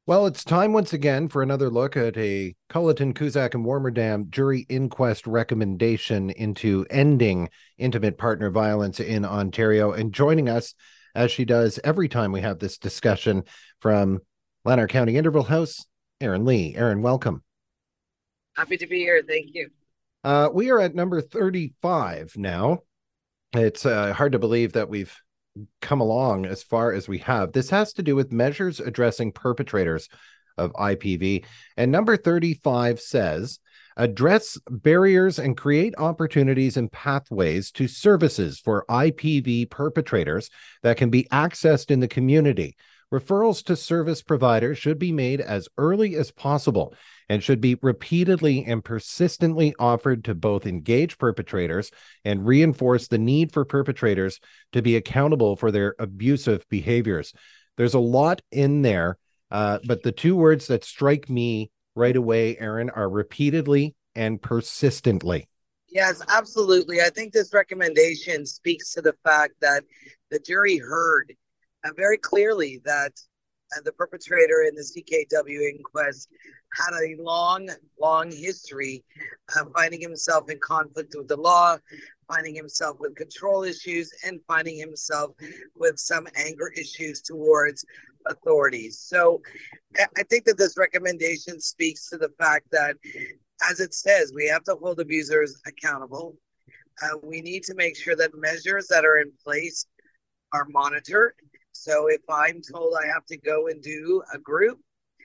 Well, it's time once again for another look at a Culleton, Cusack, and Warmerdam jury inquest recommendation into ending intimate partner violence in Ontario. And joining us, as she does every time we have this discussion, from Lanark County Interval House, Erin Lee. Erin, welcome. Happy to be here. Thank you. We are at number 35 now. It's hard to believe that we've come along as far as we have. This has to do with measures addressing perpetrators of IPV. And number 35 says, address barriers and create opportunities and pathways to services for IPV perpetrators that can be accessed in the community. Referrals to service providers should be made as early as possible and should be repeatedly and persistently offered to both engage perpetrators and reinforce the need for perpetrators to be accountable for their abusive behaviors. There's a lot in there, but the two words that strike me right away, Erin, are repeatedly and persistently. Yes, absolutely. I think this recommendation speaks to the fact that the jury heard very clearly that the perpetrator in the CKW inquest had a long history of finding himself in conflict with the law, finding himself with control issues, and finding himself with some anger issues towards authorities. So I think that this recommendation speaks to the fact that, as it says, we have to hold abusers accountable. We need to make sure that measures that are in place are monitored. So if I'm told I have to go and do a group,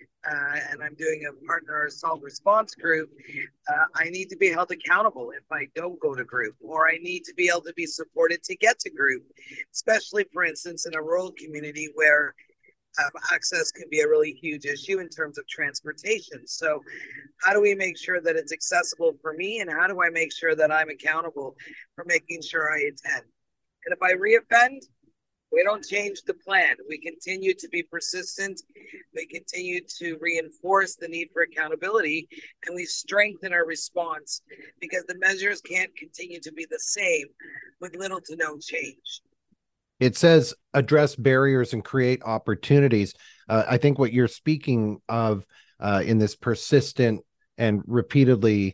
and I'm doing a partner assault response group, I need to be held accountable if I don't go to group, or I need to be able to be supported to get to group, especially, for instance, in a rural community where access can be a really huge issue in terms of transportation. So, how do we make sure that it's accessible for me, and how do I make sure that I'm accountable for making sure I attend? And if I reoffend, we don't change the plan. We continue to be persistent. We continue to reinforce the need for accountability, and we strengthen our response because the measures can't continue to be the same with little to no change. It says address barriers and create opportunities. I think what you're speaking of in this persistent and repeatedly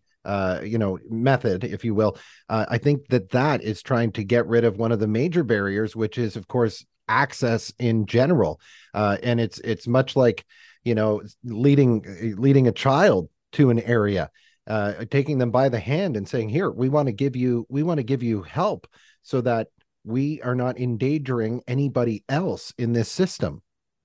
method, if you will, I think that is trying to get rid of one of the major barriers, which is, of course, access in general. And it's much like, leading a child to an area, taking them by the hand and saying, here, we want to give you help so that we are not endangering anybody else in this system.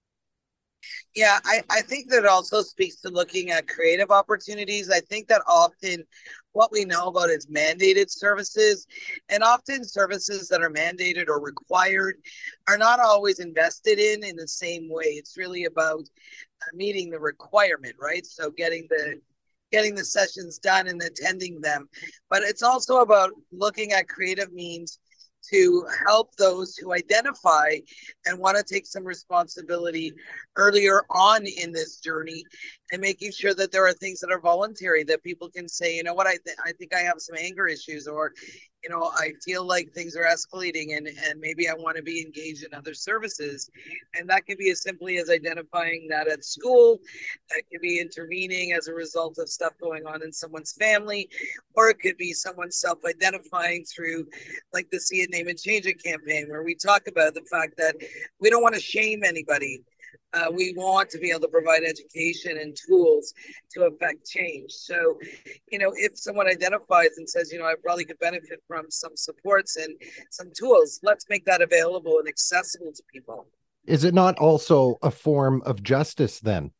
Yeah, I think that also speaks to looking at creative opportunities. I think that often what we know about is mandated services, and often services that are mandated or required are not always invested in the same way. It's really about meeting the requirement, right? So getting the sessions done and attending them. But it's also about looking at creative means to help those who identify and want to take some responsibility earlier on in this journey, and making sure that there are things that are voluntary, that people can say, you know what, I think I have some anger issues, or I feel like things are escalating, and maybe I want to be engaged in other services. And that can be as simply as identifying that at school. That could be intervening as a result of stuff going on in someone's family, or it could be someone self-identifying through, like, the See It, Name It, Change It campaign, where we talk about the fact that we don't want to shame anybody. We want to be able to provide education and tools to affect change. So, if someone identifies and says, I probably could benefit from some supports and some tools, let's make that available and accessible to people. Is it not also a form of justice then?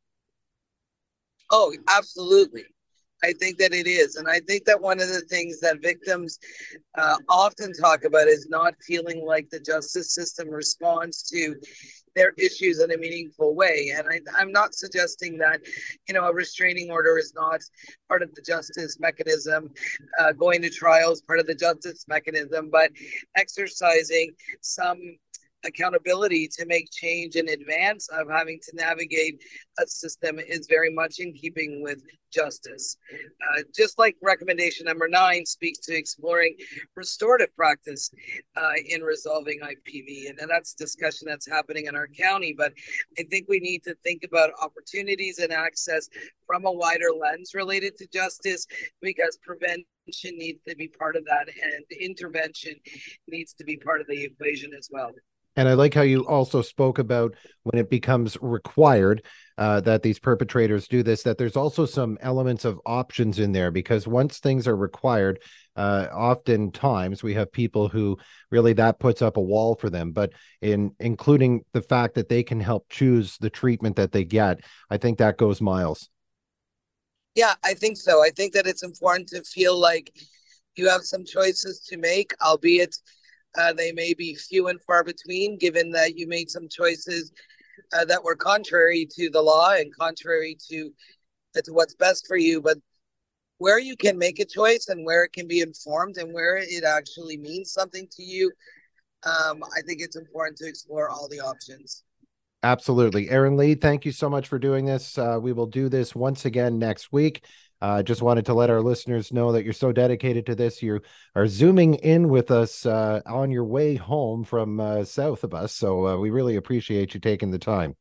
Oh, absolutely. I think that it is. And I think that one of the things that victims often talk about is not feeling like the justice system responds to their issues in a meaningful way. And I'm not suggesting that, a restraining order is not part of the justice mechanism, going to trial is part of the justice mechanism, but exercising some accountability to make change in advance of having to navigate a system is very much in keeping with justice. Just like recommendation number 9 speaks to exploring restorative practice in resolving IPV. And that's a discussion that's happening in our county. But I think we need to think about opportunities and access from a wider lens related to justice, because prevention needs to be part of that, and intervention needs to be part of the equation as well. And I like how you also spoke about when it becomes required that these perpetrators do this, that there's also some elements of options in there, because once things are required, oftentimes we have people who really that puts up a wall for them. But in including the fact that they can help choose the treatment that they get, I think that goes miles. Yeah, I think so. I think that it's important to feel like you have some choices to make, albeit they may be few and far between, given that you made some choices that were contrary to the law and contrary to what's best for you. But where you can make a choice and where it can be informed and where it actually means something to you, I think it's important to explore all the options. Absolutely. Erin Lee, thank you so much for doing this. We will do this once again next week. Just wanted to let our listeners know that you're so dedicated to this. You are zooming in with us on your way home from south of us. So we really appreciate you taking the time.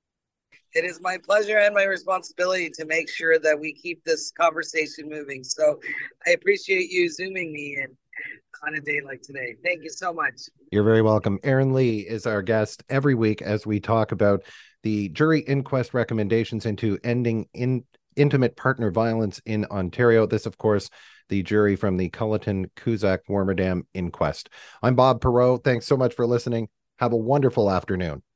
It is my pleasure and my responsibility to make sure that we keep this conversation moving. So I appreciate you zooming me in on a day like today. Thank you so much. You're very welcome. Erin Lee is our guest every week as we talk about the jury inquest recommendations into ending intimate partner violence in Ontario. This, of course, the jury from the Culleton Cusack Warmerdam inquest. I'm Bob Perreault. Thanks so much for listening. Have a wonderful afternoon.